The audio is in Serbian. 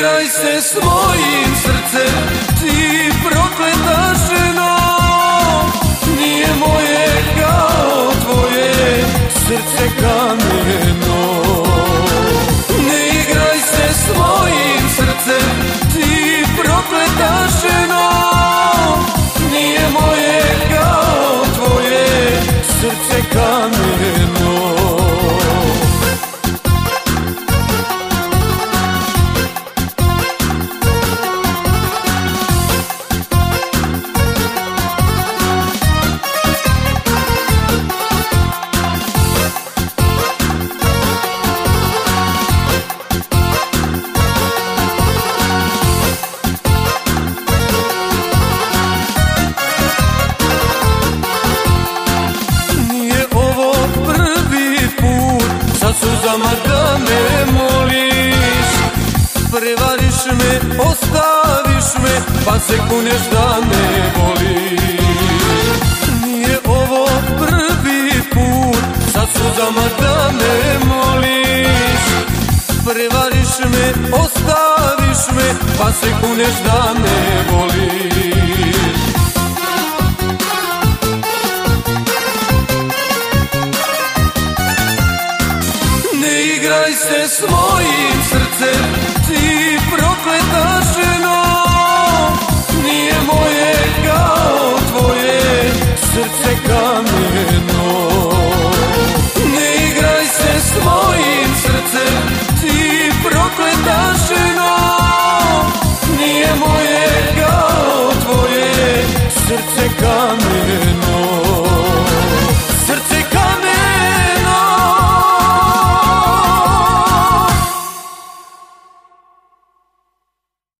igraj se s mojim srcem, ti prokleta ženo. Nije moje kao tvoje srce kameno. Ne igraj se s mojim srcem, ti prokleta ženo. Nije moje kao tvoje srce kameno. Suzama da me moliš, prevariš me, ostaviš me, pa se kuneš da me voliš. Nije ovo prvi put, sa suzama da me moliš, prevariš me, ostaviš me, pa se kuneš da me voliš. Igraj se s mojim srcem, ti prokleta ženo. Nije moje kao tvoje srce kameno.